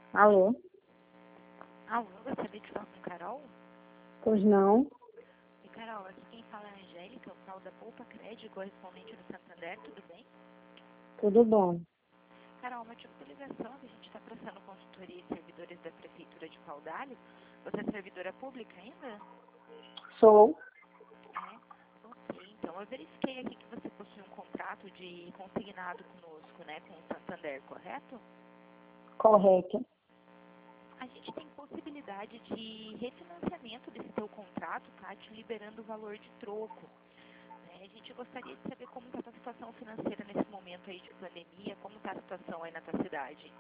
Alô? Alô, gostaria de falar com Carol? Pois não. E Carol, aqui quem fala é a Angélica, eu falo da Poupa Crédito, correspondente do Santander, tudo bem? Tudo bom. Carol, motivo da ligação, a gente está prestando consultoria e servidores da Prefeitura de Paudalho. Você é servidora pública ainda? Sou. Ok. Então, eu verifiquei aqui que você possui um contrato de consignado conosco, né, com o Santander, correto? Correto. A gente tem possibilidade de refinanciamento desse teu contrato, tá? Te liberando o valor de troco. Né? A gente gostaria de saber como está a situação financeira nesse momento aí de pandemia, como está a situação aí na tua cidade.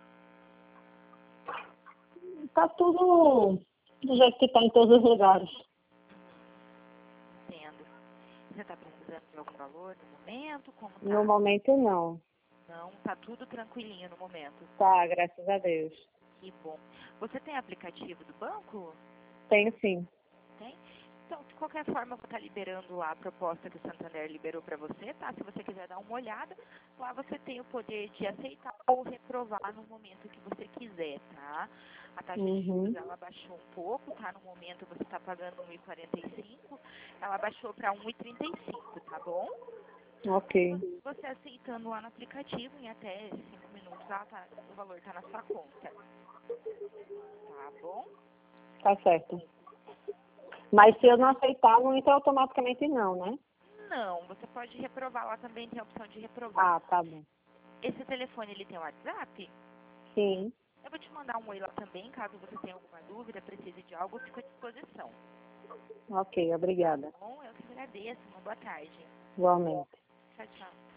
Tá tudo do jeito que tá em todos os lugares. Entendo. Você está precisando de algum valor no momento? Como tá? No momento, não. Não, tá tudo tranquilinho no momento. Tá, graças a Deus. Que bom. Você tem aplicativo do banco? Tenho sim. Tem? Então, de qualquer forma, eu vou estar liberando lá a proposta que o Santander liberou para você, tá? Se você quiser dar uma olhada, lá você tem o poder de aceitar ou reprovar no momento que você quiser, tá? A taxa de juros, ela baixou um pouco, tá? No momento você está pagando 1,45, ela baixou para 1,35, tá bom? Ok. Você aceitando lá no aplicativo, em até 5 minutos, o valor está na sua conta, tá bom? Tá certo. Mas se eu não aceitar, não entra automaticamente não, né? Não, você pode reprovar, lá também tem a opção de reprovar. Ah, tá bom. Esse telefone, ele tem WhatsApp? Sim. Eu vou te mandar um oi lá também, caso você tenha alguma dúvida, precise de algo, eu fico à disposição. Ok, obrigada. Bom, eu que agradeço, uma boa tarde. Igualmente. Tchau, tchau.